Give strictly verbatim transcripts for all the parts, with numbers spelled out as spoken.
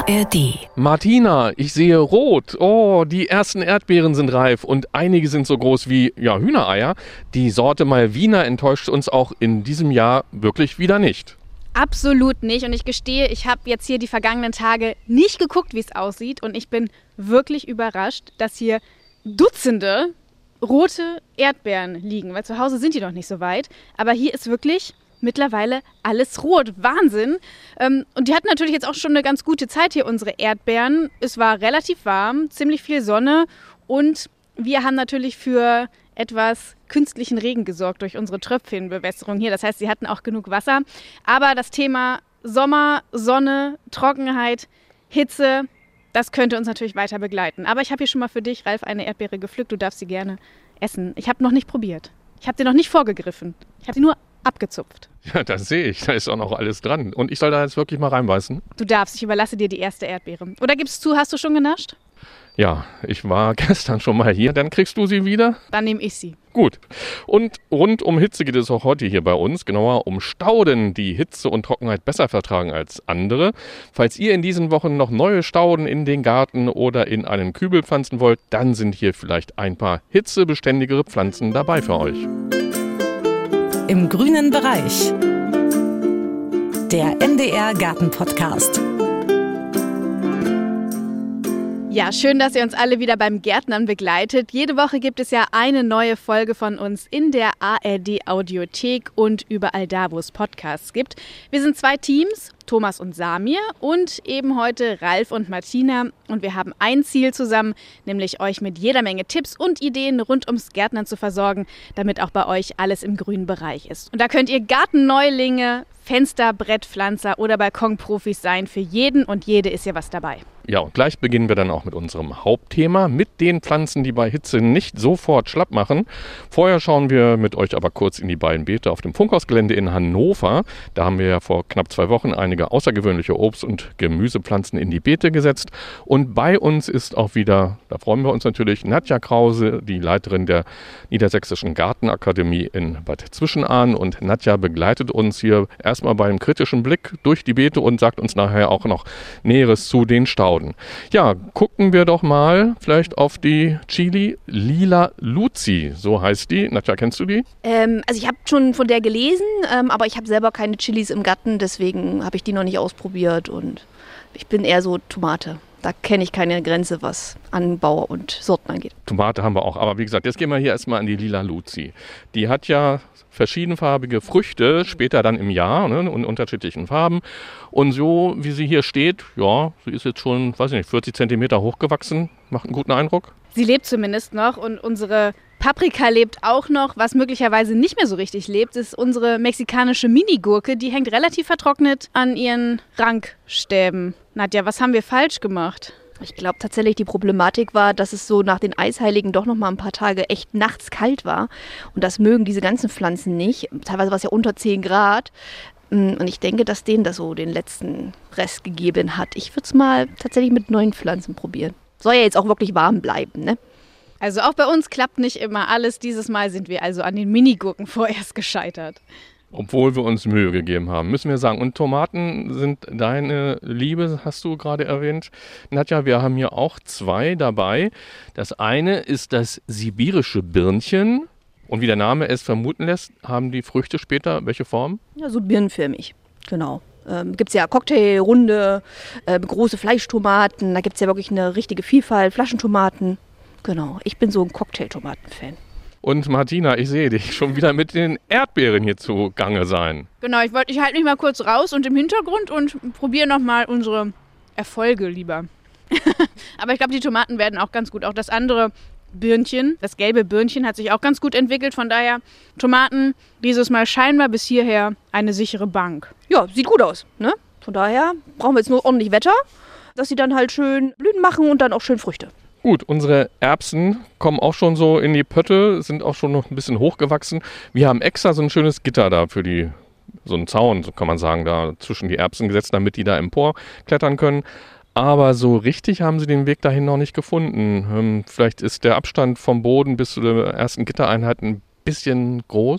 R D. Martina, ich sehe rot. Oh, die ersten Erdbeeren sind reif und einige sind so groß wie ja, Hühnereier. Die Sorte Malvina enttäuscht uns auch in diesem Jahr wirklich wieder nicht. Absolut nicht. Und ich gestehe, ich habe jetzt hier die vergangenen Tage nicht geguckt, wie es aussieht. Und ich bin wirklich überrascht, dass hier Dutzende rote Erdbeeren liegen. Weil zu Hause sind die noch nicht so weit. Aber hier ist wirklich mittlerweile alles rot. Wahnsinn. Und die hatten natürlich jetzt auch schon eine ganz gute Zeit hier, unsere Erdbeeren. Es war relativ warm, ziemlich viel Sonne. Und wir haben natürlich für etwas künstlichen Regen gesorgt durch unsere Tröpfchenbewässerung hier. Das heißt, sie hatten auch genug Wasser. Aber das Thema Sommer, Sonne, Trockenheit, Hitze, das könnte uns natürlich weiter begleiten. Aber ich habe hier schon mal für dich, Ralf, eine Erdbeere gepflückt. Du darfst sie gerne essen. Ich habe noch nicht probiert. Ich habe dir noch nicht vorgegriffen. Ich habe sie nur abgezupft. Ja, das sehe ich. Da ist auch noch alles dran. Und ich soll da jetzt wirklich mal reinbeißen? Du darfst. Ich überlasse dir die erste Erdbeere. Oder gibst du, hast du schon genascht? Ja, ich war gestern schon mal hier. Dann kriegst du sie wieder? Dann nehme ich sie. Gut. Und rund um Hitze geht es auch heute hier bei uns, genauer um Stauden, die Hitze und Trockenheit besser vertragen als andere. Falls ihr in diesen Wochen noch neue Stauden in den Garten oder in einen Kübel pflanzen wollt, dann sind hier vielleicht ein paar hitzebeständigere Pflanzen dabei für euch. Im grünen Bereich. Der N D R Garten Podcast. Ja, schön, dass ihr uns alle wieder beim Gärtnern begleitet. Jede Woche gibt es ja eine neue Folge von uns in der A R D Audiothek und überall da, wo es Podcasts gibt. Wir sind zwei Teams, Thomas und Samir, und eben heute Ralf und Martina. Und wir haben ein Ziel zusammen, nämlich euch mit jeder Menge Tipps und Ideen rund ums Gärtnern zu versorgen, damit auch bei euch alles im grünen Bereich ist. Und da könnt ihr Gartenneulinge, Fenster, Brettpflanzer oder Balkonprofis sein. Für jeden und jede ist hier was dabei. Ja, und gleich beginnen wir dann auch mit unserem Hauptthema, mit den Pflanzen, die bei Hitze nicht sofort schlapp machen. Vorher schauen wir mit euch aber kurz in die beiden Beete auf dem Funkhausgelände in Hannover. Da haben wir ja vor knapp zwei Wochen einige außergewöhnliche Obst- und Gemüsepflanzen in die Beete gesetzt. Und bei uns ist auch wieder, da freuen wir uns natürlich, Nadja Krause, die Leiterin der Niedersächsischen Gartenakademie in Bad Zwischenahn. Und Nadja begleitet uns hier erstmal beim kritischen Blick durch die Beete und sagt uns nachher auch noch Näheres zu den Stauden. Ja, gucken wir doch mal vielleicht auf die Chili Lila Luzi, so heißt die. Nadja, kennst du die? Ähm, also ich habe schon von der gelesen, ähm, aber ich habe selber keine Chilis im Garten, deswegen habe ich die noch nicht ausprobiert und ich bin eher so Tomate. Da kenne ich keine Grenze, was Anbau und Sorten angeht. Tomate haben wir auch, aber wie gesagt, jetzt gehen wir hier erstmal an die Lila Luzi. Die hat ja verschiedenfarbige Früchte, später dann im Jahr, ne, in unterschiedlichen Farben. Und so, wie sie hier steht, ja, sie ist jetzt schon, weiß ich nicht, vierzig Zentimeter hochgewachsen, macht einen guten Eindruck. Sie lebt zumindest noch und unsere Paprika lebt auch noch. Was möglicherweise nicht mehr so richtig lebt, ist unsere mexikanische Minigurke. Die hängt relativ vertrocknet an ihren Rankstäben. Nadja, was haben wir falsch gemacht? Ich glaube tatsächlich, die Problematik war, dass es so nach den Eisheiligen doch noch mal ein paar Tage echt nachts kalt war. Und das mögen diese ganzen Pflanzen nicht. Teilweise war es ja unter zehn Grad. Und ich denke, dass denen das so den letzten Rest gegeben hat. Ich würde es mal tatsächlich mit neuen Pflanzen probieren. Soll ja jetzt auch wirklich warm bleiben, ne? Also auch bei uns klappt nicht immer alles. Dieses Mal sind wir also an den Minigurken vorerst gescheitert. Obwohl wir uns Mühe gegeben haben, müssen wir sagen. Und Tomaten sind deine Liebe, hast du gerade erwähnt. Nadja, wir haben hier auch zwei dabei. Das eine ist das sibirische Birnchen. Und wie der Name es vermuten lässt, haben die Früchte später welche Form? Ja, so birnenförmig, genau. Ähm, gibt es ja Cocktailrunde, äh, große Fleischtomaten, da gibt es ja wirklich eine richtige Vielfalt, Flaschentomaten. Genau, ich bin so ein Cocktailtomaten-Fan. Und Martina, ich sehe dich schon wieder mit den Erdbeeren hier zugange sein. Genau, ich, wollt, ich halte mich mal kurz raus und im Hintergrund und probiere nochmal unsere Erfolge lieber. Aber ich glaube, die Tomaten werden auch ganz gut. Auch das andere Birnchen, das gelbe Birnchen hat sich auch ganz gut entwickelt. Von daher, Tomaten dieses Mal scheinbar bis hierher eine sichere Bank. Ja, sieht gut aus, ne? Von daher brauchen wir jetzt nur ordentlich Wetter, dass sie dann halt schön Blüten machen und dann auch schön Früchte. Gut, unsere Erbsen kommen auch schon so in die Pötte, sind auch schon noch ein bisschen hochgewachsen. Wir haben extra so ein schönes Gitter da für die, so einen Zaun, so kann man sagen, da zwischen die Erbsen gesetzt, damit die da emporklettern können. Aber so richtig haben sie den Weg dahin noch nicht gefunden. Ähm, vielleicht ist der Abstand vom Boden bis zu der ersten Gittereinheit ein bisschen groß.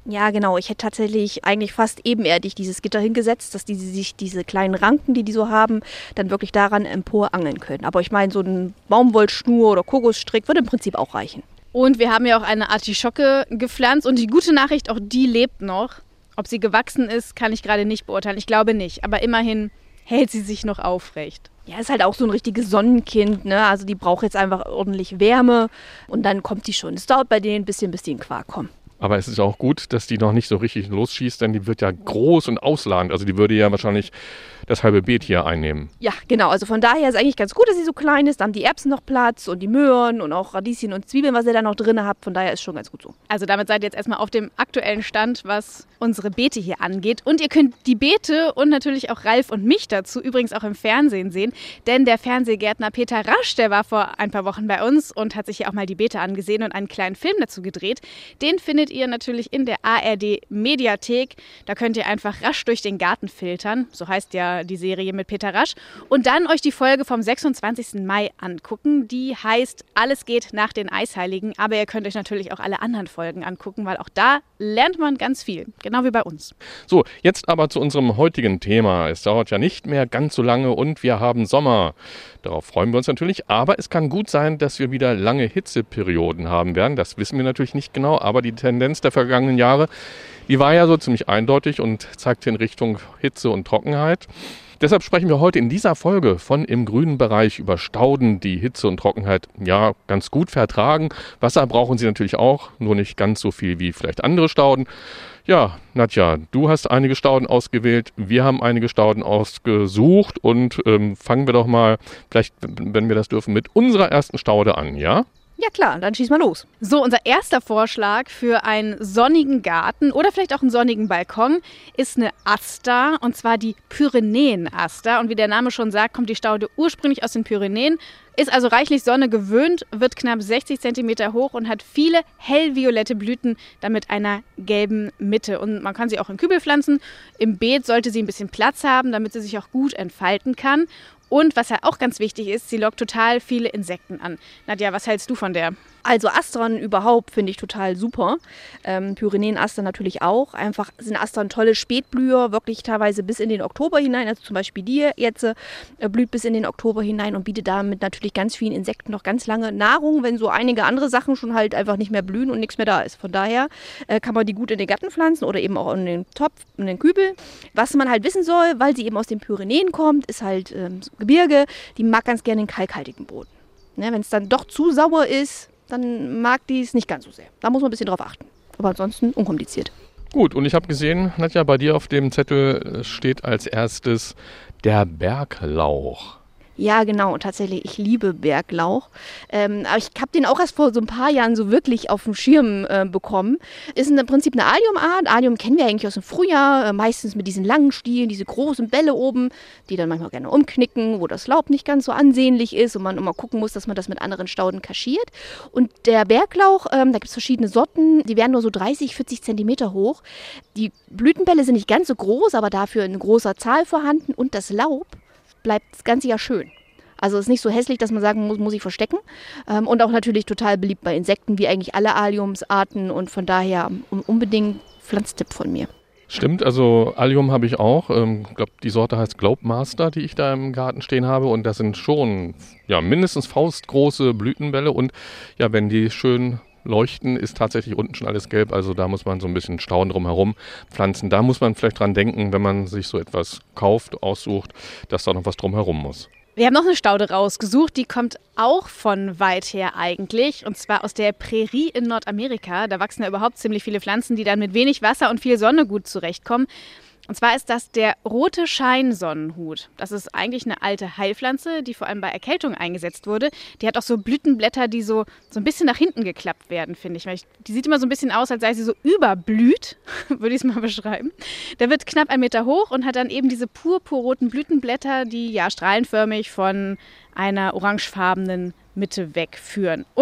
Ja, genau. Ich hätte tatsächlich eigentlich fast ebenerdig dieses Gitter hingesetzt, dass die sich diese kleinen Ranken, die die so haben, dann wirklich daran emporangeln können. Aber ich meine, so ein Baumwollschnur oder Kokosstrick würde im Prinzip auch reichen. Und wir haben ja auch eine Artischocke gepflanzt und die gute Nachricht, auch die lebt noch. Ob sie gewachsen ist, kann ich gerade nicht beurteilen. Ich glaube nicht, aber immerhin hält sie sich noch aufrecht. Ja, ist halt auch so ein richtiges Sonnenkind, ne? Also die braucht jetzt einfach ordentlich Wärme und dann kommt die schon. Es dauert bei denen ein bisschen, bis die in Quark kommen. Aber es ist auch gut, dass die noch nicht so richtig losschießt, denn die wird ja groß und ausladend. Also die würde ja wahrscheinlich das halbe Beet hier einnehmen. Ja, genau. Also von daher ist eigentlich ganz gut, dass sie so klein ist. Da haben die Erbsen noch Platz und die Möhren und auch Radieschen und Zwiebeln, was ihr da noch drin habt. Von daher ist schon ganz gut so. Also damit seid ihr jetzt erstmal auf dem aktuellen Stand, was unsere Beete hier angeht. Und ihr könnt die Beete und natürlich auch Ralf und mich dazu übrigens auch im Fernsehen sehen. Denn der Fernsehgärtner Peter Rasch, der war vor ein paar Wochen bei uns und hat sich hier auch mal die Beete angesehen und einen kleinen Film dazu gedreht. Den findet ihr natürlich in der A R D-Mediathek. Da könnt ihr einfach rasch durch den Garten filtern. So heißt ja die Serie mit Peter Rasch. Und dann euch die Folge vom sechsundzwanzigsten Mai angucken. Die heißt Alles geht nach den Eisheiligen. Aber ihr könnt euch natürlich auch alle anderen Folgen angucken, weil auch da lernt man ganz viel. Genau wie bei uns. So, jetzt aber zu unserem heutigen Thema. Es dauert ja nicht mehr ganz so lange und wir haben Sommer. Darauf freuen wir uns natürlich. Aber es kann gut sein, dass wir wieder lange Hitzeperioden haben werden. Das wissen wir natürlich nicht genau. Aber die Tendenz der vergangenen Jahre, die war ja so ziemlich eindeutig und zeigte in Richtung Hitze und Trockenheit. Deshalb sprechen wir heute in dieser Folge von Im grünen Bereich über Stauden, die Hitze und Trockenheit ja ganz gut vertragen. Wasser brauchen sie natürlich auch, nur nicht ganz so viel wie vielleicht andere Stauden. Ja, Nadja, du hast einige Stauden ausgewählt, wir haben einige Stauden ausgesucht und ähm, fangen wir doch mal, vielleicht, wenn wir das dürfen, mit unserer ersten Staude an, ja? Ja klar, dann schieß mal los. So, unser erster Vorschlag für einen sonnigen Garten oder vielleicht auch einen sonnigen Balkon ist eine Aster, und zwar die Pyrenäen-Aster. Und wie der Name schon sagt, kommt die Staude ursprünglich aus den Pyrenäen, ist also reichlich Sonne gewöhnt, wird knapp sechzig Zentimeter hoch und hat viele hellviolette Blüten, damit einer gelben Mitte. Und man kann sie auch in Kübel pflanzen. Im Beet sollte sie ein bisschen Platz haben, damit sie sich auch gut entfalten kann. Und was ja auch ganz wichtig ist, sie lockt total viele Insekten an. Nadja, was hältst du von der? Also Astern überhaupt finde ich total super. Ähm, Pyrenäen-Aster natürlich auch. Einfach sind Astern tolle Spätblüher, wirklich teilweise bis in den Oktober hinein. Also zum Beispiel die jetzt äh, blüht bis in den Oktober hinein und bietet damit natürlich ganz vielen Insekten noch ganz lange Nahrung, wenn so einige andere Sachen schon halt einfach nicht mehr blühen und nichts mehr da ist. Von daher äh, kann man die gut in den Garten pflanzen oder eben auch in den Topf, in den Kübel. Was man halt wissen soll, weil sie eben aus den Pyrenäen kommt, ist halt ähm, so Gebirge, die mag ganz gerne den kalkhaltigen Boden. Ne, wenn es dann doch zu sauer ist, dann mag die es nicht ganz so sehr. Da muss man ein bisschen drauf achten. Aber ansonsten unkompliziert. Gut, und ich habe gesehen, Nadja, bei dir auf dem Zettel steht als erstes der Berglauch. Ja, genau, tatsächlich. Ich liebe Berglauch. Ähm, aber ich habe den auch erst vor so ein paar Jahren so wirklich auf dem Schirm äh, bekommen. Ist im Prinzip eine Alliumart. Allium kennen wir eigentlich aus dem Frühjahr, äh, meistens mit diesen langen Stielen, diese großen Bälle oben, die dann manchmal gerne umknicken, wo das Laub nicht ganz so ansehnlich ist und man immer gucken muss, dass man das mit anderen Stauden kaschiert. Und der Berglauch, ähm, da gibt es verschiedene Sorten, die werden nur so dreißig, vierzig Zentimeter hoch. Die Blütenbälle sind nicht ganz so groß, aber dafür in großer Zahl vorhanden und das Laub bleibt das ganze Jahr schön. Also ist nicht so hässlich, dass man sagen muss, muss ich verstecken. Ähm, und auch natürlich total beliebt bei Insekten, wie eigentlich alle Alliumsarten. Und von daher um, unbedingt Pflanztipp von mir. Stimmt, also Allium habe ich auch. Ich ähm, glaube, die Sorte heißt Globemaster, die ich da im Garten stehen habe. Und das sind schon ja, mindestens faustgroße Blütenbälle. Und ja, wenn die schön leuchten, ist tatsächlich unten schon alles gelb. Also da muss man so ein bisschen Stauden drumherum pflanzen. Da muss man vielleicht dran denken, wenn man sich so etwas kauft, aussucht, dass da noch was drumherum muss. Wir haben noch eine Staude rausgesucht, die kommt auch von weit her eigentlich, und zwar aus der Prärie in Nordamerika. Da wachsen ja überhaupt ziemlich viele Pflanzen, die dann mit wenig Wasser und viel Sonne gut zurechtkommen. Und zwar ist das der rote Scheinsonnenhut. Das ist eigentlich eine alte Heilpflanze, die vor allem bei Erkältung eingesetzt wurde. Die hat auch so Blütenblätter, die so, so ein bisschen nach hinten geklappt werden, finde ich. Die sieht immer so ein bisschen aus, als sei sie so überblüht, würde ich es mal beschreiben. Der wird knapp einen Meter hoch und hat dann eben diese purpurroten Blütenblätter, die ja strahlenförmig von einer orangefarbenen Mitte wegführen. Und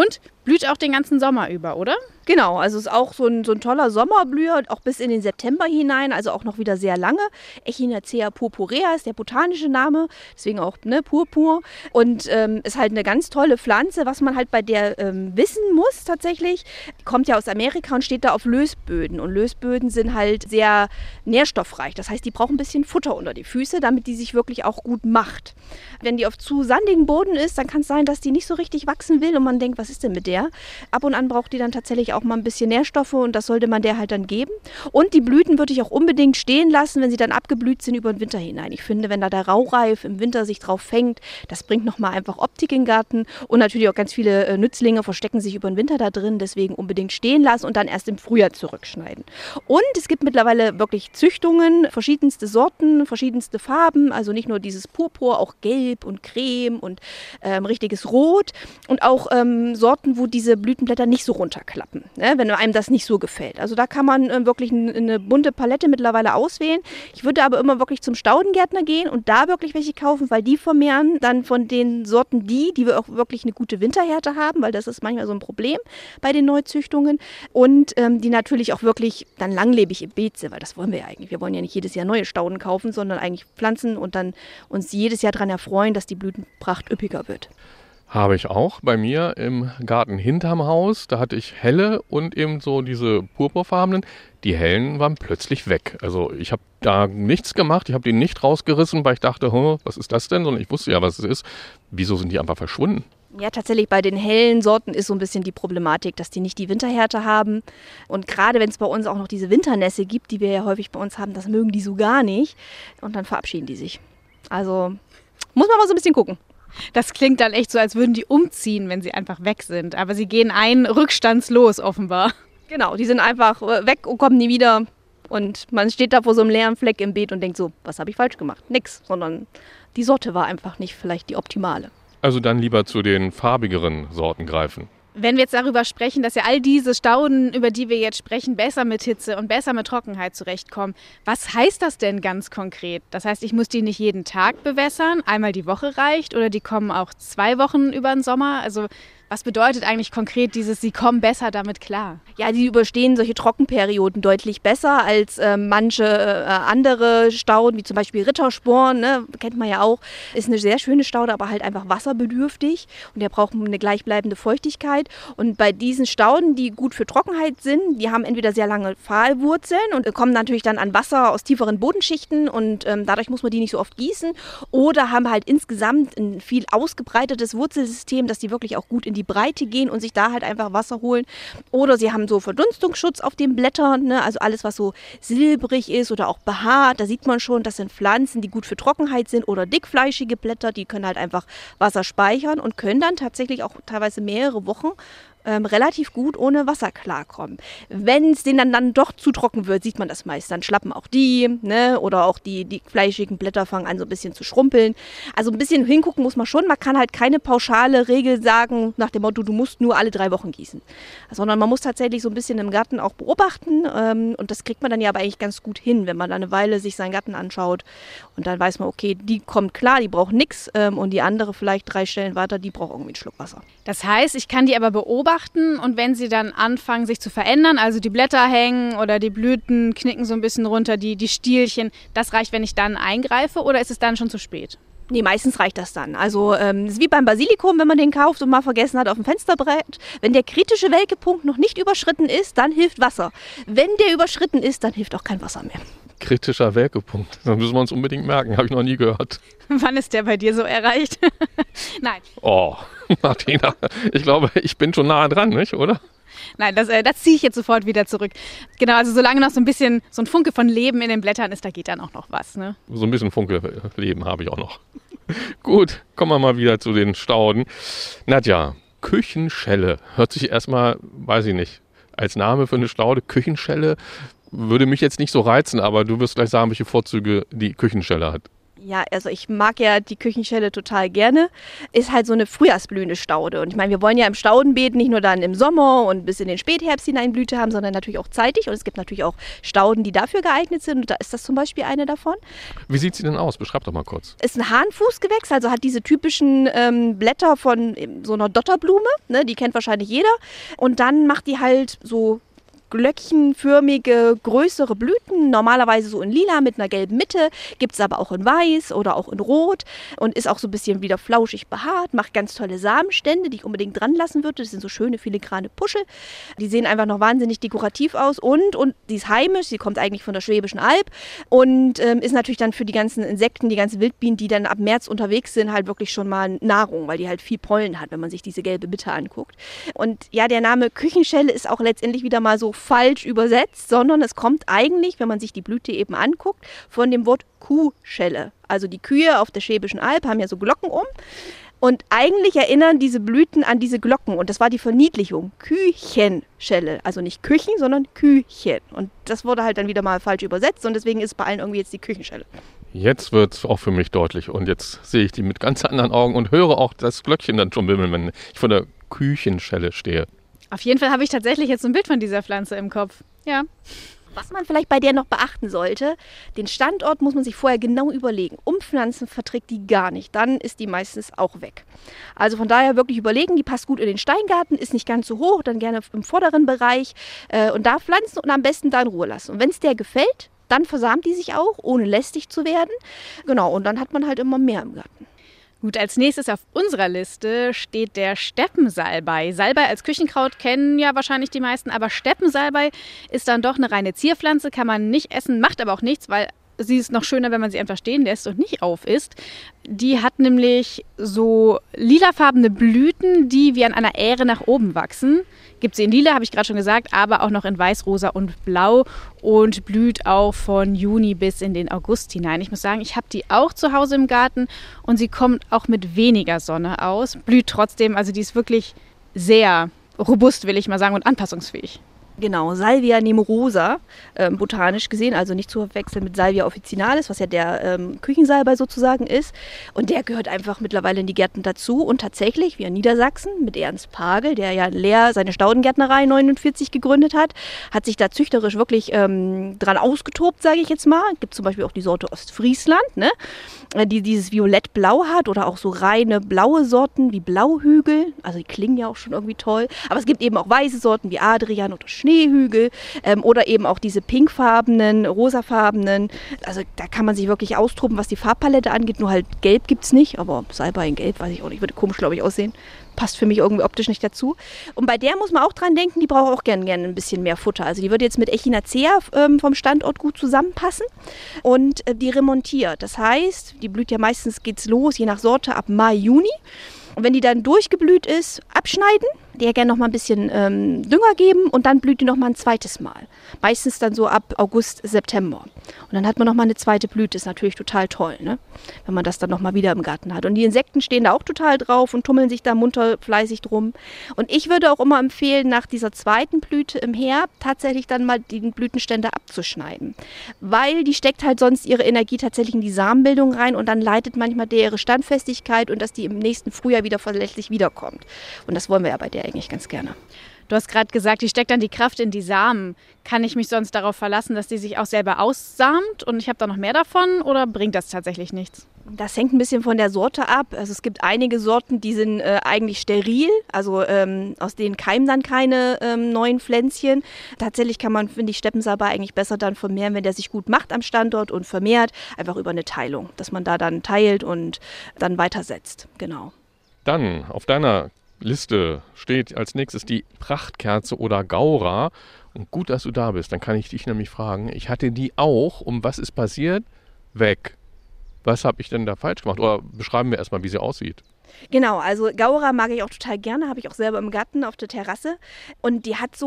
Blüht auch den ganzen Sommer über, oder? Genau, also es ist auch so ein, so ein toller Sommerblüher, auch bis in den September hinein, also auch noch wieder sehr lange. Echinacea purpurea ist der botanische Name, deswegen auch ne, Purpur. Und ähm, ist halt eine ganz tolle Pflanze, was man halt bei der ähm, wissen muss tatsächlich. Die kommt ja aus Amerika und steht da auf Lösböden. Und Lösböden sind halt sehr nährstoffreich. Das heißt, die brauchen ein bisschen Futter unter die Füße, damit die sich wirklich auch gut macht. Wenn die auf zu sandigem Boden ist, dann kann es sein, dass die nicht so richtig wachsen will und man denkt, was ist denn mit der? Ab und an braucht die dann tatsächlich auch mal ein bisschen Nährstoffe und das sollte man der halt dann geben. Und die Blüten würde ich auch unbedingt stehen lassen, wenn sie dann abgeblüht sind über den Winter hinein. Ich finde, wenn da der Raureif im Winter sich drauf fängt, das bringt nochmal einfach Optik in den Garten und natürlich auch ganz viele äh, Nützlinge verstecken sich über den Winter da drin, deswegen unbedingt stehen lassen und dann erst im Frühjahr zurückschneiden. Und es gibt mittlerweile wirklich Züchtungen, verschiedenste Sorten, verschiedenste Farben, also nicht nur dieses Purpur, auch gelb und creme und ähm, richtiges Rot und auch ähm, Sorten, wo diese Blütenblätter nicht so runterklappen, ne, wenn einem das nicht so gefällt. Also da kann man äh, wirklich ein, eine bunte Palette mittlerweile auswählen. Ich würde aber immer wirklich zum Staudengärtner gehen und da wirklich welche kaufen, weil die vermehren dann von den Sorten die, die wir auch wirklich eine gute Winterhärte haben, weil das ist manchmal so ein Problem bei den Neuzüchtungen und ähm, die natürlich auch wirklich dann langlebig im Beet sind, weil das wollen wir ja eigentlich. Wir wollen ja nicht jedes Jahr neue Stauden kaufen, sondern eigentlich pflanzen und dann uns jedes Jahr daran erfreuen, dass die Blütenpracht üppiger wird. Habe ich auch bei mir im Garten hinterm Haus. Da hatte ich helle und eben so diese purpurfarbenen. Die hellen waren plötzlich weg. Also ich habe da nichts gemacht. Ich habe die nicht rausgerissen, weil ich dachte, was ist das denn? Sondern ich wusste ja, was es ist. Wieso sind die einfach verschwunden? Ja, tatsächlich bei den hellen Sorten ist so ein bisschen die Problematik, dass die nicht die Winterhärte haben. Und gerade wenn es bei uns auch noch diese Winternässe gibt, die wir ja häufig bei uns haben, das mögen die so gar nicht. Und dann verabschieden die sich. Also muss man mal so ein bisschen gucken. Das klingt dann echt so, als würden die umziehen, wenn sie einfach weg sind. Aber sie gehen ein rückstandslos offenbar. Genau, die sind einfach weg und kommen nie wieder. Und man steht da vor so einem leeren Fleck im Beet und denkt so, was habe ich falsch gemacht? Nix, sondern die Sorte war einfach nicht vielleicht die optimale. Also dann lieber zu den farbigeren Sorten greifen. Wenn wir jetzt darüber sprechen, dass ja all diese Stauden, über die wir jetzt sprechen, besser mit Hitze und besser mit Trockenheit zurechtkommen, was heißt das denn ganz konkret? Das heißt, ich muss die nicht jeden Tag bewässern, einmal die Woche reicht oder die kommen auch zwei Wochen über den Sommer? Also was bedeutet eigentlich konkret dieses, sie kommen besser damit klar? Ja, die überstehen solche Trockenperioden deutlich besser als äh, manche äh, andere Stauden, wie zum Beispiel Rittersporn, ne, kennt man ja auch. Ist eine sehr schöne Staude, aber halt einfach wasserbedürftig und der braucht eine gleichbleibende Feuchtigkeit. Und bei diesen Stauden, die gut für Trockenheit sind, die haben entweder sehr lange Pfahlwurzeln und kommen natürlich dann an Wasser aus tieferen Bodenschichten und ähm, dadurch muss man die nicht so oft gießen. Oder haben halt insgesamt ein viel ausgebreitetes Wurzelsystem, dass die wirklich auch gut in die Breite gehen und sich da halt einfach Wasser holen. Oder sie haben so Verdunstungsschutz auf den Blättern, ne? Also alles, was so silbrig ist oder auch behaart, da sieht man schon, das sind Pflanzen, die gut für Trockenheit sind oder dickfleischige Blätter, die können halt einfach Wasser speichern und können dann tatsächlich auch teilweise mehrere Wochen Ähm, relativ gut ohne Wasser klarkommen. Wenn es denen dann, dann doch zu trocken wird, sieht man das meist. Dann schlappen auch die, ne? Oder auch die, die fleischigen Blätter fangen an so ein bisschen zu schrumpeln. Also ein bisschen hingucken muss man schon. Man kann halt keine pauschale Regel sagen nach dem Motto, du musst nur alle drei Wochen gießen. Sondern man muss tatsächlich so ein bisschen im Garten auch beobachten ähm, und das kriegt man dann ja aber eigentlich ganz gut hin, wenn man dann eine Weile sich seinen Garten anschaut und dann weiß man, okay, die kommt klar, die braucht nichts ähm, und die andere vielleicht drei Stellen weiter, die braucht irgendwie einen Schluck Wasser. Das heißt, ich kann die aber beobachten und wenn sie dann anfangen, sich zu verändern, also die Blätter hängen oder die Blüten knicken so ein bisschen runter, die, die Stielchen, das reicht, wenn ich dann eingreife oder ist es dann schon zu spät? Nee, meistens reicht das dann. Also ähm, ist wie beim Basilikum, wenn man den kauft und mal vergessen hat auf dem Fensterbrett. Wenn der kritische Welkepunkt noch nicht überschritten ist, dann hilft Wasser. Wenn der überschritten ist, dann hilft auch kein Wasser mehr. Kritischer Welkepunkt, das müssen wir uns unbedingt merken, habe ich noch nie gehört. Wann ist der bei dir so erreicht? Nein. Oh, Martina, ich glaube, ich bin schon nah dran, nicht, oder? Nein, das, äh, das ziehe ich jetzt sofort wieder zurück. Genau, also solange noch so ein bisschen so ein Funke von Leben in den Blättern ist, da geht dann auch noch was. Ne? So ein bisschen Funke Leben habe ich auch noch. Gut, kommen wir mal wieder zu den Stauden. Nadja, Küchenschelle, hört sich erstmal, weiß ich nicht, als Name für eine Staude, Küchenschelle, würde mich jetzt nicht so reizen, aber du wirst gleich sagen, welche Vorzüge die Küchenschelle hat. Ja, also ich mag ja die Küchenschelle total gerne. Ist halt so eine frühjahrsblühende Staude. Und ich meine, wir wollen ja im Staudenbeet nicht nur dann im Sommer und bis in den Spätherbst hinein Blüte haben, sondern natürlich auch zeitig. Und es gibt natürlich auch Stauden, die dafür geeignet sind. Und da ist das zum Beispiel eine davon. Wie sieht sie denn aus? Beschreib doch mal kurz. Ist ein Hahnfußgewächs, also hat diese typischen ähm, Blätter von so einer Dotterblume. Ne, die kennt wahrscheinlich jeder. Und dann macht die halt so glöckchenförmige, größere Blüten, normalerweise so in lila mit einer gelben Mitte, gibt es aber auch in weiß oder auch in rot und ist auch so ein bisschen wieder flauschig behaart, macht ganz tolle Samenstände, die ich unbedingt dran lassen würde. Das sind so schöne filigrane Puschel. Die sehen einfach noch wahnsinnig dekorativ aus und, und sie ist heimisch, sie kommt eigentlich von der Schwäbischen Alb und ähm, ist natürlich dann für die ganzen Insekten, die ganzen Wildbienen, die dann ab März unterwegs sind, halt wirklich schon mal Nahrung, weil die halt viel Pollen hat, wenn man sich diese gelbe Mitte anguckt. Und ja, der Name Küchenschelle ist auch letztendlich wieder mal so falsch übersetzt, sondern es kommt eigentlich, wenn man sich die Blüte eben anguckt, von dem Wort Kuhschelle. Also die Kühe auf der Schwäbischen Alb haben ja so Glocken um und eigentlich erinnern diese Blüten an diese Glocken und das war die Verniedlichung, Küchenschelle. Also nicht Küchen, sondern Küchen. Und das wurde halt dann wieder mal falsch übersetzt und deswegen ist bei allen irgendwie jetzt die Küchenschelle. Jetzt wird es auch für mich deutlich und jetzt sehe ich die mit ganz anderen Augen und höre auch das Glöckchen dann schon bimmeln, wenn ich vor der Küchenschelle stehe. Auf jeden Fall habe ich tatsächlich jetzt so ein Bild von dieser Pflanze im Kopf. Ja. Was man vielleicht bei der noch beachten sollte, den Standort muss man sich vorher genau überlegen. Umpflanzen verträgt die gar nicht, dann ist die meistens auch weg. Also von daher wirklich überlegen, die passt gut in den Steingarten, ist nicht ganz so hoch, dann gerne im vorderen Bereich äh, und da pflanzen und am besten da in Ruhe lassen. Und wenn es der gefällt, dann versamt die sich auch, ohne lästig zu werden. Genau, und dann hat man halt immer mehr im Garten. Gut, als nächstes auf unserer Liste steht der Steppensalbei. Salbei als Küchenkraut kennen ja wahrscheinlich die meisten, aber Steppensalbei ist dann doch eine reine Zierpflanze, kann man nicht essen, macht aber auch nichts, weil sie ist noch schöner, wenn man sie einfach stehen lässt und nicht aufisst. Die hat nämlich so lilafarbene Blüten, die wie an einer Ähre nach oben wachsen. Gibt sie in lila, habe ich gerade schon gesagt, aber auch noch in weiß, rosa und blau und blüht auch von Juni bis in den August hinein. Ich muss sagen, ich habe die auch zu Hause im Garten und sie kommt auch mit weniger Sonne aus, blüht trotzdem, also die ist wirklich sehr robust, will ich mal sagen, und anpassungsfähig. Genau, Salvia nemorosa, ähm, botanisch gesehen, also nicht zu verwechseln mit Salvia officinalis, was ja der ähm, Küchensalbei sozusagen ist. Und der gehört einfach mittlerweile in die Gärten dazu. Und tatsächlich, wie in Niedersachsen, mit Ernst Pagel, der ja in Leer seine Staudengärtnerei neunundvierzig gegründet hat, hat sich da züchterisch wirklich ähm, dran ausgetobt, sage ich jetzt mal. Es gibt zum Beispiel auch die Sorte Ostfriesland, ne? Die dieses Violett-Blau hat oder auch so reine blaue Sorten wie Blauhügel. Also die klingen ja auch schon irgendwie toll. Aber es gibt eben auch weiße Sorten wie Adrian oder Schneehügel ähm, oder eben auch diese pinkfarbenen, rosafarbenen. Also da kann man sich wirklich austoben, was die Farbpalette angeht. Nur halt gelb gibt es nicht, aber Salbei in gelb, weiß ich auch nicht, würde komisch, glaube ich, aussehen. Passt für mich irgendwie optisch nicht dazu. Und bei der muss man auch dran denken, die braucht auch gerne gern ein bisschen mehr Futter. Also die wird jetzt mit Echinacea ähm, vom Standort gut zusammenpassen und äh, die remontiert. Das heißt, die blüht ja meistens, geht's los, je nach Sorte, ab Mai, Juni. Und wenn die dann durchgeblüht ist, abschneiden, der gerne noch mal ein bisschen ähm, Dünger geben und dann blüht die noch mal ein zweites Mal. Meistens dann so ab August, September. Und dann hat man noch mal eine zweite Blüte. Ist natürlich total toll, ne? Wenn man das dann noch mal wieder im Garten hat. Und die Insekten stehen da auch total drauf und tummeln sich da munter fleißig drum. Und ich würde auch immer empfehlen, nach dieser zweiten Blüte im Herbst tatsächlich dann mal die Blütenstände abzuschneiden. Weil die steckt halt sonst ihre Energie tatsächlich in die Samenbildung rein und dann leidet manchmal der ihre Standfestigkeit und dass die im nächsten Frühjahr wieder verlässlich wiederkommt. Und das wollen wir ja bei der eigentlich ganz gerne. Du hast gerade gesagt, die steckt dann die Kraft in die Samen. Kann ich mich sonst darauf verlassen, dass die sich auch selber aussamt und ich habe da noch mehr davon oder bringt das tatsächlich nichts? Das hängt ein bisschen von der Sorte ab. Also es gibt einige Sorten, die sind äh, eigentlich steril, also ähm, aus denen keimen dann keine ähm, neuen Pflänzchen. Tatsächlich kann man, finde ich, Steppensalbei eigentlich besser dann vermehren, wenn der sich gut macht am Standort und vermehrt, einfach über eine Teilung, dass man da dann teilt und dann weitersetzt. Genau. Dann auf deiner Liste steht als nächstes die Prachtkerze oder Gaura. Und gut, dass du da bist. Dann kann ich dich nämlich fragen, ich hatte die auch. Und was ist passiert? Weg. Was habe ich denn da falsch gemacht? Oder beschreiben wir erstmal, wie sie aussieht. Genau, also Gaura mag ich auch total gerne, habe ich auch selber im Garten auf der Terrasse. Und die hat so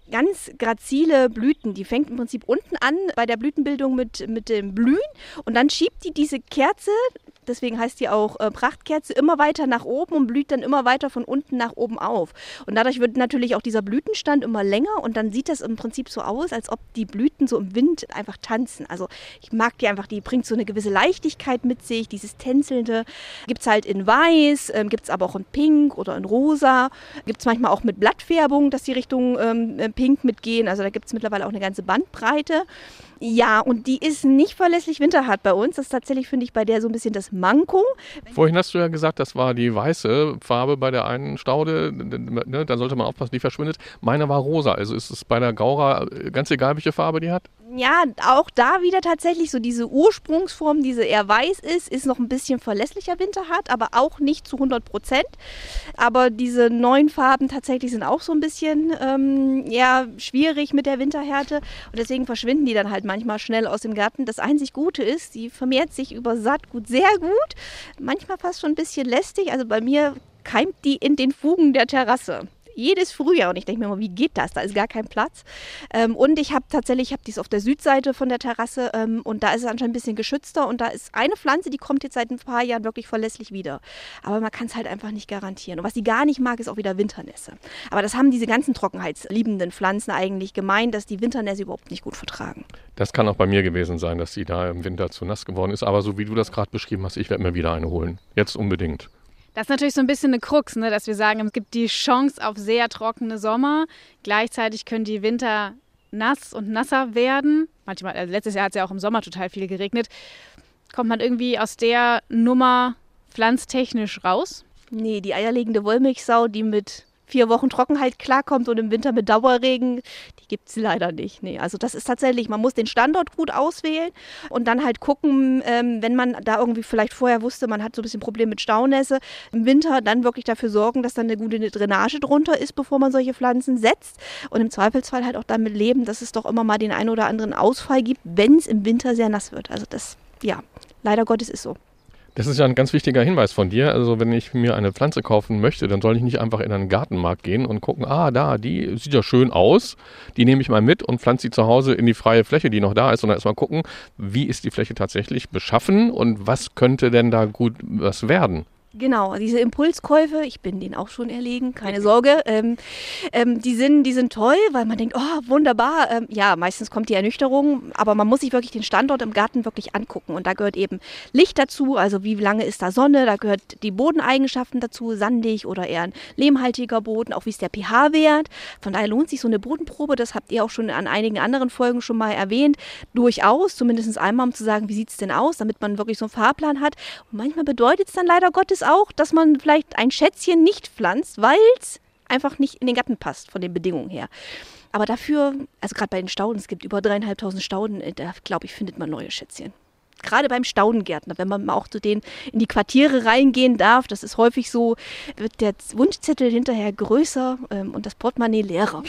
ganz grazile Blüten. Die fängt im Prinzip unten an bei der Blütenbildung mit, mit dem Blühen und dann schiebt die diese Kerze, deswegen heißt die auch äh, Prachtkerze, immer weiter nach oben und blüht dann immer weiter von unten nach oben auf. Und dadurch wird natürlich auch dieser Blütenstand immer länger und dann sieht das im Prinzip so aus, als ob die Blüten so im Wind einfach tanzen. Also ich mag die einfach, die bringt so eine gewisse Leichtigkeit mit sich, dieses Tänzelnde. Gibt es halt in Weiß, ähm, gibt es aber auch in Pink oder in Rosa. Gibt es manchmal auch mit Blattfärbung, dass die Richtung ähm, Pink mitgehen. Also da gibt es mittlerweile auch eine ganze Bandbreite. Ja, und die ist nicht verlässlich winterhart bei uns. Das ist tatsächlich, finde ich, bei der so ein bisschen das Manko. Vorhin hast du ja gesagt, das war die weiße Farbe bei der einen Staude. Ne, da sollte man aufpassen, die verschwindet. Meine war rosa. Also ist es bei der Gaura ganz egal, welche Farbe die hat? Ja, auch da wieder tatsächlich so diese Ursprungsform, diese eher weiß ist, ist noch ein bisschen verlässlicher winterhart, aber auch nicht zu hundert Prozent. Aber diese neuen Farben tatsächlich sind auch so ein bisschen ähm, ja, schwierig mit der Winterhärte und deswegen verschwinden die dann halt manchmal schnell aus dem Garten. Das einzig Gute ist, die vermehrt sich über Saatgut sehr gut, manchmal fast schon ein bisschen lästig. Also bei mir keimt die in den Fugen der Terrasse. Jedes Frühjahr und ich denke mir immer, wie geht das? Da ist gar kein Platz. Ähm, und ich habe tatsächlich, ich habe dies auf der Südseite von der Terrasse ähm, und da ist es anscheinend ein bisschen geschützter und da ist eine Pflanze, die kommt jetzt seit ein paar Jahren wirklich verlässlich wieder. Aber man kann es halt einfach nicht garantieren. Und was sie gar nicht mag, ist auch wieder Winternässe. Aber das haben diese ganzen trockenheitsliebenden Pflanzen eigentlich gemeint, dass die Winternässe überhaupt nicht gut vertragen. Das kann auch bei mir gewesen sein, dass sie da im Winter zu nass geworden ist. Aber so wie du das gerade beschrieben hast, ich werde mir wieder eine holen. Jetzt unbedingt. Das ist natürlich so ein bisschen eine Krux, ne, dass wir sagen, es gibt die Chance auf sehr trockene Sommer. Gleichzeitig können die Winter nass und nasser werden. Manchmal, also letztes Jahr hat es ja auch im Sommer total viel geregnet. Kommt man irgendwie aus der Nummer pflanztechnisch raus? Nee, die eierlegende Wollmilchsau, die mit vier Wochen Trockenheit klarkommt und im Winter mit Dauerregen, die gibt es leider nicht. Nee, also das ist tatsächlich, man muss den Standort gut auswählen und dann halt gucken, ähm, wenn man da irgendwie vielleicht vorher wusste, man hat so ein bisschen Probleme mit Staunässe, im Winter dann wirklich dafür sorgen, dass dann eine gute Drainage drunter ist, bevor man solche Pflanzen setzt und im Zweifelsfall halt auch damit leben, dass es doch immer mal den einen oder anderen Ausfall gibt, wenn es im Winter sehr nass wird. Also das, ja, leider Gottes ist so. Das ist ja ein ganz wichtiger Hinweis von dir. Also wenn ich mir eine Pflanze kaufen möchte, dann soll ich nicht einfach in einen Gartenmarkt gehen und gucken, ah, da, die sieht ja schön aus, die nehme ich mal mit und pflanze sie zu Hause in die freie Fläche, die noch da ist, sondern erstmal gucken, wie ist die Fläche tatsächlich beschaffen und was könnte denn da gut was werden? Genau, diese Impulskäufe, ich bin denen auch schon erlegen, keine Sorge, ähm, ähm, die, sind, die sind toll, weil man denkt, oh, wunderbar. Ähm, ja, meistens kommt die Ernüchterung, aber man muss sich wirklich den Standort im Garten wirklich angucken. Und da gehört eben Licht dazu, also wie lange ist da Sonne, da gehört die Bodeneigenschaften dazu, sandig oder eher ein lehmhaltiger Boden, auch wie ist der pH-Wert. Von daher lohnt sich so eine Bodenprobe, das habt ihr auch schon an einigen anderen Folgen schon mal erwähnt, durchaus, zumindest einmal, um zu sagen, wie sieht es denn aus, damit man wirklich so einen Fahrplan hat. Und manchmal bedeutet es dann leider Gottes auch, dass man vielleicht ein Schätzchen nicht pflanzt, weil es einfach nicht in den Garten passt, von den Bedingungen her. Aber dafür, also gerade bei den Stauden, es gibt über dreieinhalbtausend Stauden, da glaube ich, findet man neue Schätzchen. Gerade beim Staudengärtner, wenn man mal auch zu denen in die Quartiere reingehen darf, das ist häufig so, wird der Wunschzettel hinterher größer ähm, und das Portemonnaie leerer.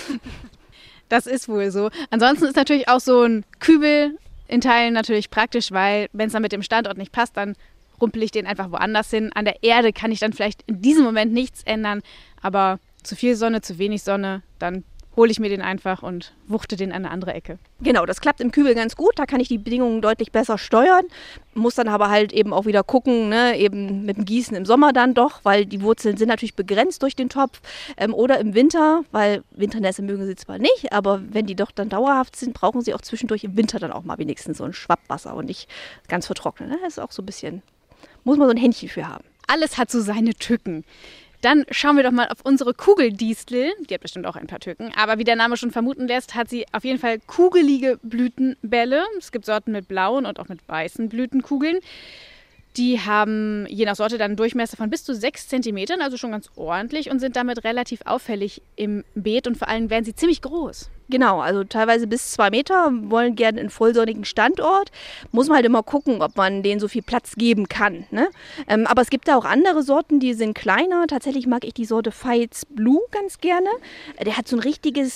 Das ist wohl so. Ansonsten ist natürlich auch so ein Kübel in Teilen natürlich praktisch, weil wenn es dann mit dem Standort nicht passt, dann rumpel ich den einfach woanders hin. An der Erde kann ich dann vielleicht in diesem Moment nichts ändern, aber zu viel Sonne, zu wenig Sonne, dann hole ich mir den einfach und wuchte den an eine andere Ecke. Genau, das klappt im Kübel ganz gut, da kann ich die Bedingungen deutlich besser steuern, muss dann aber halt eben auch wieder gucken, ne, eben mit dem Gießen im Sommer dann doch, weil die Wurzeln sind natürlich begrenzt durch den Topf ähm, oder im Winter, weil Winternässe mögen sie zwar nicht, aber wenn die doch dann dauerhaft sind, brauchen sie auch zwischendurch im Winter dann auch mal wenigstens so ein Schwappwasser und nicht ganz vertrocknen. Ne? Das ist auch so ein bisschen, muss man so ein Händchen für haben. Alles hat so seine Tücken. Dann schauen wir doch mal auf unsere Kugeldistel. Die hat bestimmt auch ein paar Tücken. Aber wie der Name schon vermuten lässt, hat sie auf jeden Fall kugelige Blütenbälle. Es gibt Sorten mit blauen und auch mit weißen Blütenkugeln. Die haben je nach Sorte dann einen Durchmesser von bis zu sechs Zentimetern, also schon ganz ordentlich und sind damit relativ auffällig im Beet und vor allem werden sie ziemlich groß. Genau, also teilweise bis zwei Meter, wollen gerne einen vollsonnigen Standort. Muss man halt immer gucken, ob man denen so viel Platz geben kann. Ne? Ähm, aber es gibt da auch andere Sorten, die sind kleiner. Tatsächlich mag ich die Sorte Fights Blue ganz gerne. Der hat so ein richtiges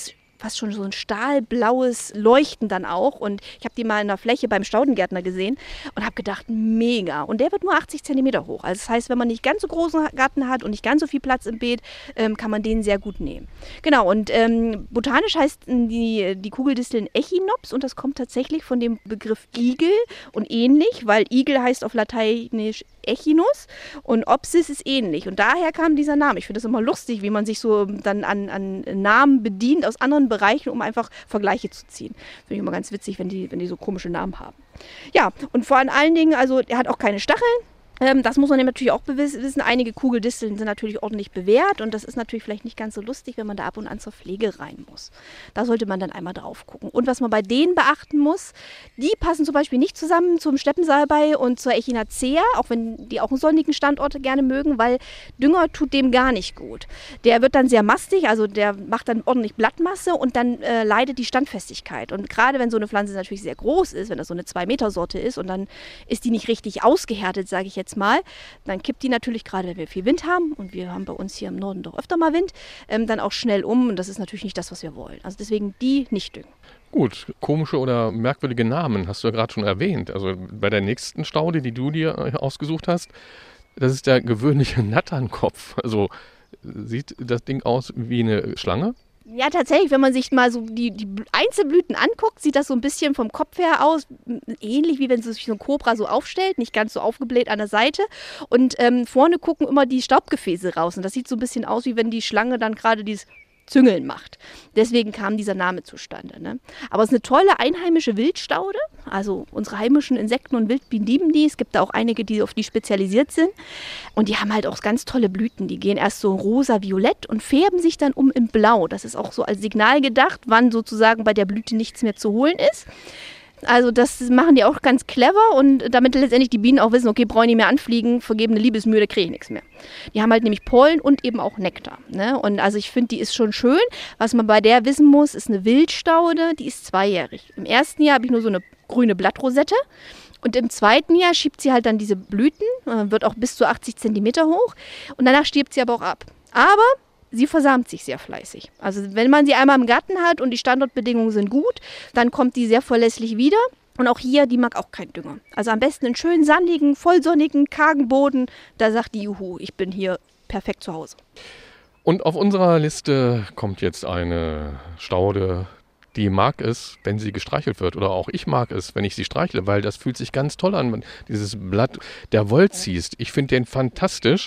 fast schon so ein stahlblaues Leuchten dann auch. Und ich habe die mal in der Fläche beim Staudengärtner gesehen und habe gedacht, mega. Und der wird nur achtzig Zentimeter hoch. Also das heißt, wenn man nicht ganz so großen Garten hat und nicht ganz so viel Platz im Beet, ähm, kann man den sehr gut nehmen. Genau, und ähm, botanisch heißt die, die Kugeldisteln Echinops und das kommt tatsächlich von dem Begriff Igel und ähnlich, weil Igel heißt auf Lateinisch Echinus und Opsis ist ähnlich. Und daher kam dieser Name. Ich finde das immer lustig, wie man sich so dann an, an Namen bedient aus anderen Bereichen, um einfach Vergleiche zu ziehen. Finde ich immer ganz witzig, wenn die, wenn die so komische Namen haben. Ja, und vor allen Dingen, also er hat auch keine Stacheln. Ähm, das muss man natürlich auch wissen. Einige Kugeldisteln sind natürlich ordentlich bewährt und das ist natürlich vielleicht nicht ganz so lustig, wenn man da ab und an zur Pflege rein muss. Da sollte man dann einmal drauf gucken. Und was man bei denen beachten muss, die passen zum Beispiel nicht zusammen zum Steppensalbei und zur Echinacea, auch wenn die auch einen sonnigen Standort gerne mögen, weil Dünger tut dem gar nicht gut. Der wird dann sehr mastig, also der macht dann ordentlich Blattmasse und dann äh, leidet die Standfestigkeit. Und gerade wenn so eine Pflanze natürlich sehr groß ist, wenn das so eine zwei Meter Sorte ist und dann ist die nicht richtig ausgehärtet, sage ich jetzt mal, dann kippt die natürlich, gerade wenn wir viel Wind haben, und wir haben bei uns hier im Norden doch öfter mal Wind, ähm, dann auch schnell um und das ist natürlich nicht das, was wir wollen. Also deswegen die nicht düngen. Gut, komische oder merkwürdige Namen hast du ja gerade schon erwähnt. Also bei der nächsten Staude, die du dir ausgesucht hast, das ist der gewöhnliche Natternkopf. Also sieht das Ding aus wie eine Schlange? Ja, tatsächlich, wenn man sich mal so die, die Einzelblüten anguckt, sieht das so ein bisschen vom Kopf her aus, ähnlich wie wenn sich so ein Kobra so aufstellt, nicht ganz so aufgebläht an der Seite. Und ähm, vorne gucken immer die Staubgefäße raus. Und das sieht so ein bisschen aus, wie wenn die Schlange dann gerade dieses Züngeln macht. Deswegen kam dieser Name zustande. Ne? Aber es ist eine tolle einheimische Wildstaude. Also unsere heimischen Insekten und Wildbienen lieben die. Es gibt da auch einige, die auf die spezialisiert sind. Und die haben halt auch ganz tolle Blüten. Die gehen erst so rosa-violett und färben sich dann um in blau. Das ist auch so als Signal gedacht, wann sozusagen bei der Blüte nichts mehr zu holen ist. Also das machen die auch ganz clever und damit letztendlich die Bienen auch wissen, okay, brauche ich nicht mehr anfliegen, vergebene Liebesmühe, da kriege ich nichts mehr. Die haben halt nämlich Pollen und eben auch Nektar. Ne? Und also ich finde, die ist schon schön. Was man bei der wissen muss, ist eine Wildstaude, die ist zweijährig. Im ersten Jahr habe ich nur so eine grüne Blattrosette. Und im zweiten Jahr schiebt sie halt dann diese Blüten, wird auch bis zu achtzig Zentimeter hoch. Und danach stirbt sie aber auch ab. Aber sie versamt sich sehr fleißig. Also wenn man sie einmal im Garten hat und die Standortbedingungen sind gut, dann kommt die sehr verlässlich wieder. Und auch hier, die mag auch keinen Dünger. Also am besten einen schönen sandigen, vollsonnigen, kargen Boden. Da sagt die, juhu, ich bin hier perfekt zu Hause. Und auf unserer Liste kommt jetzt eine Staude, die mag es, wenn sie gestreichelt wird. Oder auch ich mag es, wenn ich sie streichle, weil das fühlt sich ganz toll an. Dieses Blatt der Wollziest. Ich finde den fantastisch.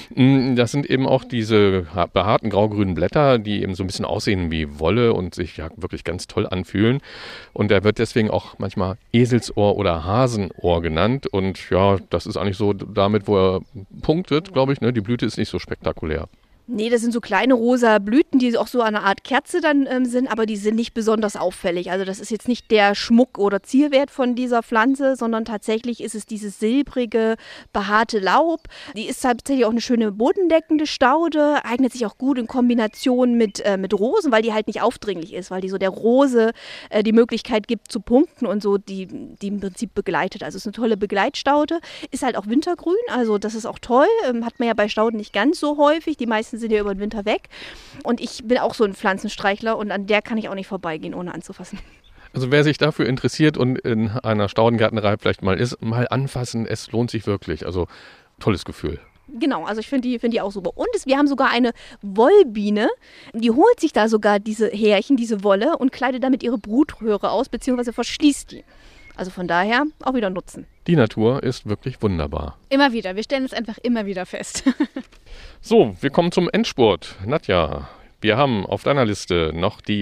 Das sind eben auch diese behaarten grau-grünen Blätter, die eben so ein bisschen aussehen wie Wolle und sich ja wirklich ganz toll anfühlen. Und der wird deswegen auch manchmal Eselsohr oder Hasenohr genannt. Und ja, das ist eigentlich so damit, wo er punktet, glaube ich. Ne? Die Blüte ist nicht so spektakulär. Nee, das sind so kleine rosa Blüten, die auch so eine Art Kerze dann ähm, sind, aber die sind nicht besonders auffällig. Also das ist jetzt nicht der Schmuck oder Zielwert von dieser Pflanze, sondern tatsächlich ist es dieses silbrige, behaarte Laub. Die ist tatsächlich auch eine schöne bodendeckende Staude, eignet sich auch gut in Kombination mit, äh, mit Rosen, weil die halt nicht aufdringlich ist, weil die so der Rose äh, die Möglichkeit gibt zu punkten und so die, die im Prinzip begleitet. Also es ist eine tolle Begleitstaude, ist halt auch wintergrün, also das ist auch toll, ähm, hat man ja bei Stauden nicht ganz so häufig, die meisten sind ja über den Winter weg. Und ich bin auch so ein Pflanzenstreichler und an der kann ich auch nicht vorbeigehen, ohne anzufassen. Also wer sich dafür interessiert und in einer Staudengärtnerei vielleicht mal ist, mal anfassen, es lohnt sich wirklich. Also tolles Gefühl. Genau, also ich finde die, find die auch super. Und es, wir haben sogar eine Wollbiene, die holt sich da sogar diese Härchen, diese Wolle und kleidet damit ihre Brutröhre aus, beziehungsweise verschließt die. Also von daher auch wieder nutzen. Die Natur ist wirklich wunderbar. Immer wieder, wir stellen es einfach immer wieder fest. So, wir kommen zum Endspurt. Nadja, wir haben auf deiner Liste noch die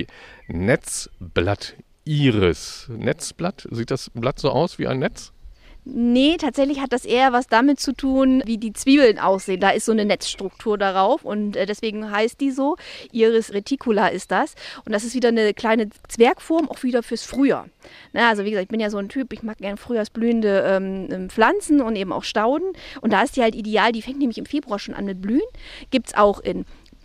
Netzblatt-Iris. Netzblatt, sieht das Blatt so aus wie ein Netz? Nee, tatsächlich hat das eher was damit zu tun, wie die Zwiebeln aussehen. Da ist so eine Netzstruktur darauf und äh, deswegen heißt die so. Iris reticula ist das. Und das ist wieder eine kleine Zwergform, auch wieder fürs Frühjahr. Na, also wie gesagt, ich bin ja so ein Typ, ich mag gerne frühjahrsblühende ähm, Pflanzen und eben auch Stauden. Und da ist die halt ideal, die fängt nämlich im Februar schon an mit Blühen. Gibt es auch in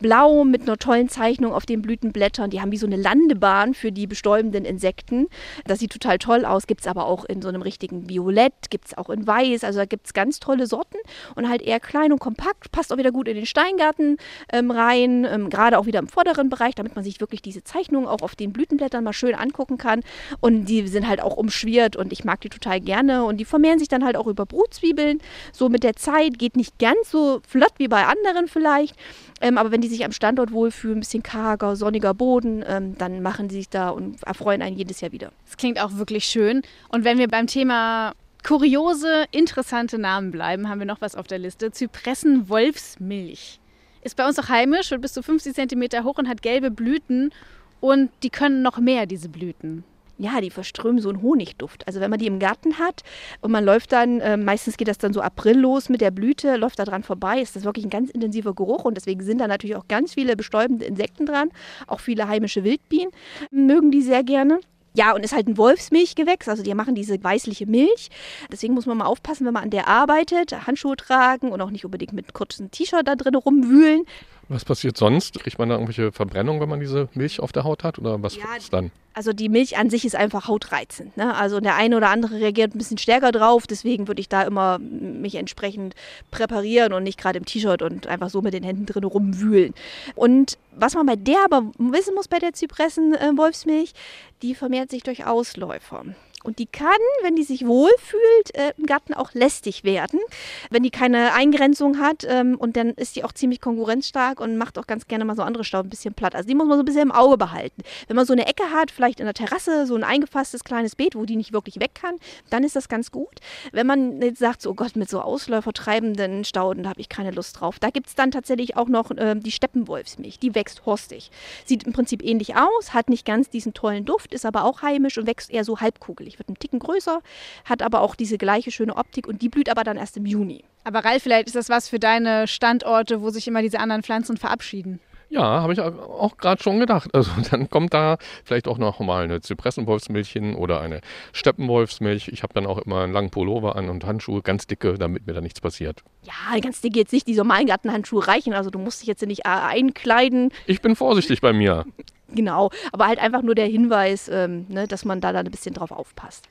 blau mit einer tollen Zeichnung auf den Blütenblättern. Die haben wie so eine Landebahn für die bestäubenden Insekten. Das sieht total toll aus. Gibt es aber auch in so einem richtigen Violett, gibt es auch in Weiß. Also da gibt es ganz tolle Sorten und halt eher klein und kompakt. Passt auch wieder gut in den Steingarten ähm, rein, ähm, gerade auch wieder im vorderen Bereich, damit man sich wirklich diese Zeichnungen auch auf den Blütenblättern mal schön angucken kann. Und die sind halt auch umschwirrt und ich mag die total gerne. Und die vermehren sich dann halt auch über Brutzwiebeln. So mit der Zeit, geht nicht ganz so flott wie bei anderen vielleicht. Ähm, aber wenn die sich am Standort wohlfühlen, ein bisschen karger, sonniger Boden, ähm, dann machen die sich da und erfreuen einen jedes Jahr wieder. Das klingt auch wirklich schön. Und wenn wir beim Thema kuriose, interessante Namen bleiben, haben wir noch was auf der Liste. Zypressen-Wolfsmilch. Ist bei uns auch heimisch, wird bis zu fünfzig Zentimeter hoch und hat gelbe Blüten. Und die können noch mehr, diese Blüten. Ja, die verströmen so einen Honigduft. Also wenn man die im Garten hat und man läuft dann, äh, meistens geht das dann so April los mit der Blüte, läuft da dran vorbei, ist das wirklich ein ganz intensiver Geruch und deswegen sind da natürlich auch ganz viele bestäubende Insekten dran, auch viele heimische Wildbienen mögen die sehr gerne. Ja, und ist halt ein Wolfsmilchgewächs, also die machen diese weißliche Milch. Deswegen muss man mal aufpassen, wenn man an der arbeitet, Handschuhe tragen und auch nicht unbedingt mit einem kurzen T-Shirt da drin rumwühlen. Was passiert sonst? Kriegt man da irgendwelche Verbrennungen, wenn man diese Milch auf der Haut hat? Oder was Ja, ist dann? Also die Milch an sich ist einfach hautreizend. Ne? Also der eine oder andere reagiert ein bisschen stärker drauf. Deswegen würde ich da immer mich entsprechend präparieren und nicht gerade im T-Shirt und einfach so mit den Händen drin rumwühlen. Und was man bei der aber wissen muss bei der Zypressen-Wolfsmilch, die vermehrt sich durch Ausläufer. Und die kann, wenn die sich wohlfühlt, äh, im Garten auch lästig werden, wenn die keine Eingrenzung hat. Ähm, und dann ist die auch ziemlich konkurrenzstark und macht auch ganz gerne mal so andere Stauden ein bisschen platt. Also die muss man so ein bisschen im Auge behalten. Wenn man so eine Ecke hat, vielleicht in der Terrasse, so ein eingefasstes kleines Beet, wo die nicht wirklich weg kann, dann ist das ganz gut. Wenn man jetzt sagt, so, oh Gott, mit so ausläufertreibenden Stauden, da habe ich keine Lust drauf. Da gibt es dann tatsächlich auch noch äh, die Steppenwolfsmilch. Die wächst horstig. Sieht im Prinzip ähnlich aus, hat nicht ganz diesen tollen Duft, ist aber auch heimisch und wächst eher so halbkugelig. Wird einen Ticken größer, hat aber auch diese gleiche schöne Optik und die blüht aber dann erst im Juni. Aber Ralf, vielleicht ist das was für deine Standorte, wo sich immer diese anderen Pflanzen verabschieden. Ja, habe ich auch gerade schon gedacht. Also dann kommt da vielleicht auch noch mal eine Zypressenwolfsmilch hin oder eine Steppenwolfsmilch. Ich habe dann auch immer einen langen Pullover an und Handschuhe, ganz dicke, damit mir da nichts passiert. Ja, ganz dicke jetzt nicht, die normalen Gartenhandschuhe reichen. Also du musst dich jetzt nicht einkleiden. Ich bin vorsichtig bei mir. Genau, aber halt einfach nur der Hinweis, ähm, ne, dass man da dann ein bisschen drauf aufpasst.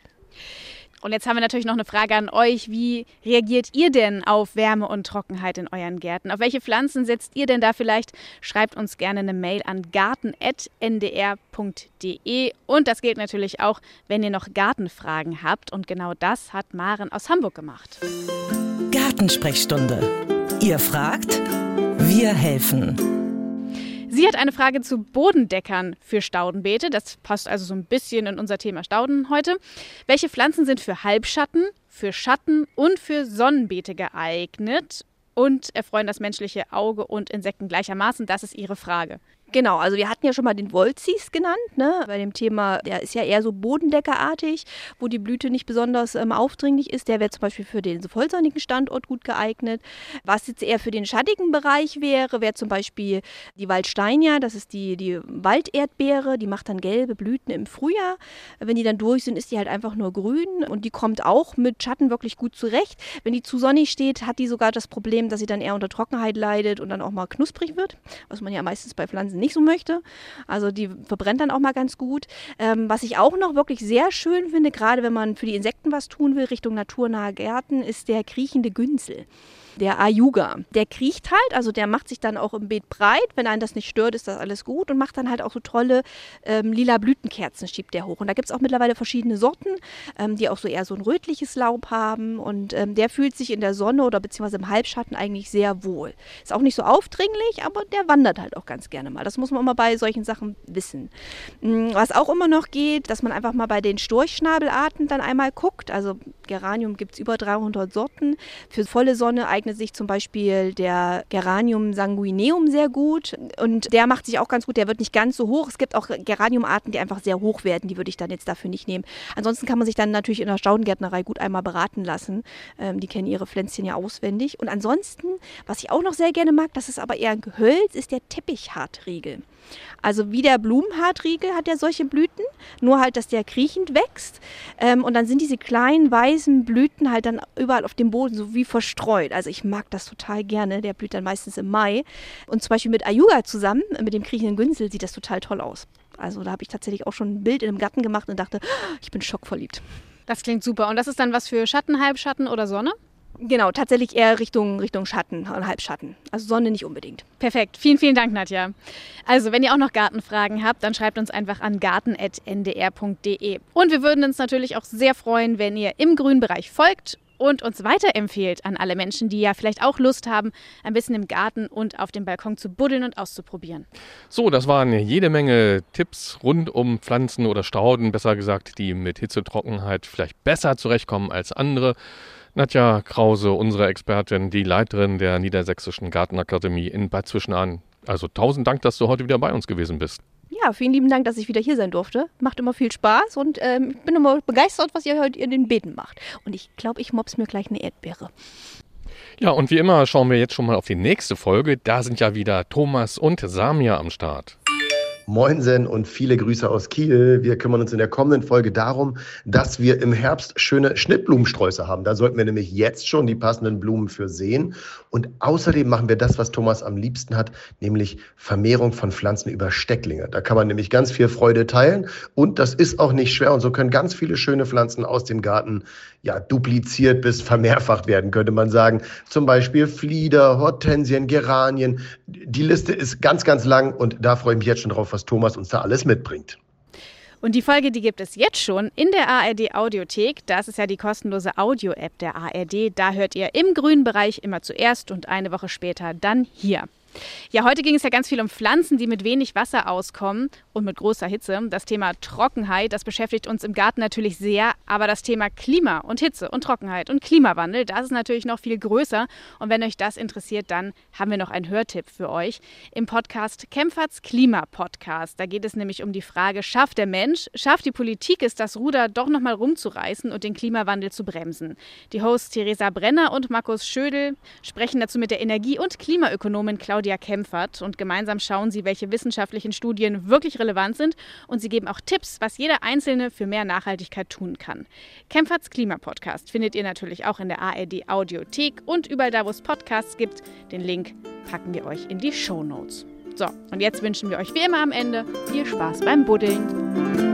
Und jetzt haben wir natürlich noch eine Frage an euch. Wie reagiert ihr denn auf Wärme und Trockenheit in euren Gärten? Auf welche Pflanzen setzt ihr denn da vielleicht? Schreibt uns gerne eine Mail an garten at n d r punkt d e. Und das gilt natürlich auch, wenn ihr noch Gartenfragen habt. Und genau das hat Maren aus Hamburg gemacht. Gartensprechstunde. Ihr fragt, wir helfen. Sie hat eine Frage zu Bodendeckern für Staudenbeete. Das passt also so ein bisschen in unser Thema Stauden heute. Welche Pflanzen sind für Halbschatten, für Schatten und für Sonnenbeete geeignet und erfreuen das menschliche Auge und Insekten gleichermaßen? Das ist ihre Frage. Genau, also wir hatten ja schon mal den Wolzis genannt, ne? Bei dem Thema, der ist ja eher so bodendeckerartig, wo die Blüte nicht besonders ähm, aufdringlich ist. Der wäre zum Beispiel für den vollsonnigen Standort gut geeignet. Was jetzt eher für den schattigen Bereich wäre, wäre zum Beispiel die Waldsteinia, das ist die, die Walderdbeere, die macht dann gelbe Blüten im Frühjahr. Wenn die dann durch sind, ist die halt einfach nur grün und die kommt auch mit Schatten wirklich gut zurecht. Wenn die zu sonnig steht, hat die sogar das Problem, dass sie dann eher unter Trockenheit leidet und dann auch mal knusprig wird, was man ja meistens bei Pflanzen nicht so möchte. Also die verbrennt dann auch mal ganz gut. Ähm, was ich auch noch wirklich sehr schön finde, gerade wenn man für die Insekten was tun will, Richtung naturnahe Gärten, ist der kriechende Günsel. Der Ayuga. Der kriecht halt, also der macht sich dann auch im Beet breit. Wenn einen das nicht stört, ist das alles gut und macht dann halt auch so tolle ähm, lila Blütenkerzen, schiebt der hoch. Und da gibt es auch mittlerweile verschiedene Sorten, ähm, die auch so eher so ein rötliches Laub haben und ähm, der fühlt sich in der Sonne oder beziehungsweise im Halbschatten eigentlich sehr wohl. Ist auch nicht so aufdringlich, aber der wandert halt auch ganz gerne mal. Das muss man immer bei solchen Sachen wissen. Was auch immer noch geht, dass man einfach mal bei den Storchschnabelarten dann einmal guckt. Also Geranium gibt es über dreihundert Sorten. Für volle Sonne eignet sich zum Beispiel der Geranium sanguineum sehr gut und der macht sich auch ganz gut, der wird nicht ganz so hoch. Es gibt auch Geraniumarten, die einfach sehr hoch werden, die würde ich dann jetzt dafür nicht nehmen. Ansonsten kann man sich dann natürlich in der Staudengärtnerei gut einmal beraten lassen. Ähm, die kennen ihre Pflänzchen ja auswendig. Und ansonsten, was ich auch noch sehr gerne mag, das ist aber eher ein Gehölz, ist der Teppichhartriegel. Also wie der Blumenhartriegel hat er solche Blüten, nur halt, dass der kriechend wächst. Ähm, und dann sind diese kleinen weißen Blüten halt dann überall auf dem Boden so wie verstreut. Also ich mag das total gerne. Der blüht dann meistens im Mai. Und zum Beispiel mit Ayuga zusammen, mit dem kriechenden Günzel, sieht das total toll aus. Also da habe ich tatsächlich auch schon ein Bild in einem Garten gemacht und dachte, ich bin schockverliebt. Das klingt super. Und das ist dann was für Schatten, Halbschatten oder Sonne? Genau, tatsächlich eher Richtung, Richtung Schatten und Halbschatten. Also Sonne nicht unbedingt. Perfekt. Vielen, vielen Dank, Nadja. Also, wenn ihr auch noch Gartenfragen habt, dann schreibt uns einfach an garten punkt n d r punkt d e. Und wir würden uns natürlich auch sehr freuen, wenn ihr im Grünbereich folgt und uns weiterempfehlt an alle Menschen, die ja vielleicht auch Lust haben, ein bisschen im Garten und auf dem Balkon zu buddeln und auszuprobieren. So, das waren jede Menge Tipps rund um Pflanzen oder Stauden, besser gesagt, die mit Hitze, Trockenheit vielleicht besser zurechtkommen als andere. Nadja Krause, unsere Expertin, die Leiterin der Niedersächsischen Gartenakademie in Bad Zwischenahn. Also tausend Dank, dass du heute wieder bei uns gewesen bist. Ja, vielen lieben Dank, dass ich wieder hier sein durfte. Macht immer viel Spaß und ähm, ich bin immer begeistert, was ihr heute in den Beeten macht. Und ich glaube, ich mobs mir gleich eine Erdbeere. Ja, und wie immer schauen wir jetzt schon mal auf die nächste Folge. Da sind ja wieder Thomas und Samia am Start. Moinsen und viele Grüße aus Kiel. Wir kümmern uns in der kommenden Folge darum, dass wir im Herbst schöne Schnittblumensträuße haben. Da sollten wir nämlich jetzt schon die passenden Blumen für sehen. Und außerdem machen wir das, was Thomas am liebsten hat, nämlich Vermehrung von Pflanzen über Stecklinge. Da kann man nämlich ganz viel Freude teilen und das ist auch nicht schwer. Und so können ganz viele schöne Pflanzen aus dem Garten ja dupliziert bis vermehrfacht werden, könnte man sagen. Zum Beispiel Flieder, Hortensien, Geranien. Die Liste ist ganz, ganz lang und da freue ich mich jetzt schon drauf, was Thomas uns da alles mitbringt. Und die Folge, die gibt es jetzt schon in der A R D Audiothek. Das ist ja die kostenlose Audio-App der A R D. Da hört ihr im grünen Bereich immer zuerst und eine Woche später dann hier. Ja, heute ging es ja ganz viel um Pflanzen, die mit wenig Wasser auskommen und mit großer Hitze. Das Thema Trockenheit, das beschäftigt uns im Garten natürlich sehr, aber das Thema Klima und Hitze und Trockenheit und Klimawandel, das ist natürlich noch viel größer. Und wenn euch das interessiert, dann haben wir noch einen Hörtipp für euch im Podcast Kempferts Klima-Podcast. Da geht es nämlich um die Frage, schafft der Mensch, schafft die Politik es, das Ruder doch nochmal rumzureißen und den Klimawandel zu bremsen? Die Hosts Theresa Brenner und Markus Schödel sprechen dazu mit der Energie- und Klimaökonomin Claudia Kempfert und gemeinsam schauen sie, welche wissenschaftlichen Studien wirklich relevant sind und sie geben auch Tipps, was jeder Einzelne für mehr Nachhaltigkeit tun kann. Kempferts Klima-Podcast findet ihr natürlich auch in der A R D Audiothek und überall da, wo es Podcasts gibt. Den Link packen wir euch in die Shownotes. So, und jetzt wünschen wir euch wie immer am Ende viel Spaß beim Buddeln.